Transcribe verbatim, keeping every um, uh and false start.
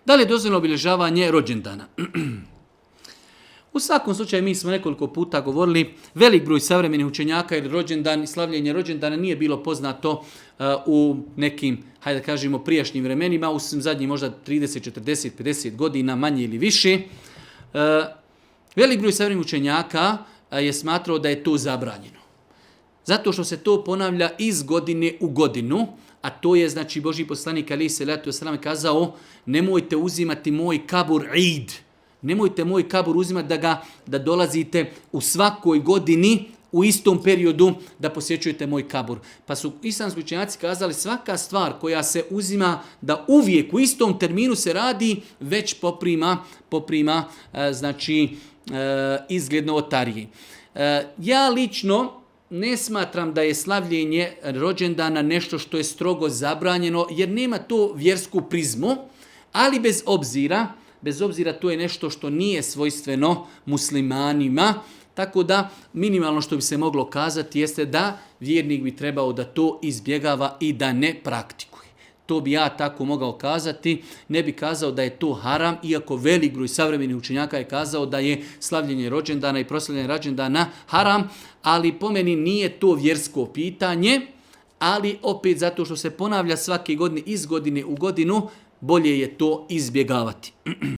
Da li je dozvoljeno obilježavanje rođendana? U svakom slučaju mi smo nekoliko puta govorili, velik broj savremenih učenjaka jer rođendan i slavljenje rođendana nije bilo poznato uh, u nekim, hajde da kažemo, prijašnjim vremenima, u zadnjih možda trideset, četrdeset, pedeset godina, manje ili više. Uh, velik broj savremenih učenjaka uh, je smatrao da je to zabranjeno. Zato što se to ponavlja iz godine u godinu, a to je, znači, Božji poslanik alejhi selatu vesselam kazao, nemojte uzimati moj kabur id, nemojte moj kabur uzimati da ga da dolazite u svakoj godini u istom periodu da posjećujete moj kabur. Pa su islamski učenjaci kazali svaka stvar koja se uzima da uvijek u istom terminu se radi već poprima, poprima znači izgled novotarije. Ja lično ne smatram da je slavljenje rođendana nešto što je strogo zabranjeno jer nema to vjersku prizmu, ali bez obzira Bez obzira to je nešto što nije svojstveno muslimanima, tako da minimalno što bi se moglo kazati jeste da vjernik bi trebao da to izbjegava i da ne praktikuje. To bi ja tako mogao kazati, ne bi kazao da je to haram, iako velik broj savremenih učenjaka je kazao da je slavljenje rođendana i proslavljanje rođendana haram, ali po meni nije to vjersko pitanje, ali opet zato što se ponavlja svake godine iz godine u godinu, bolje je to izbjegavati.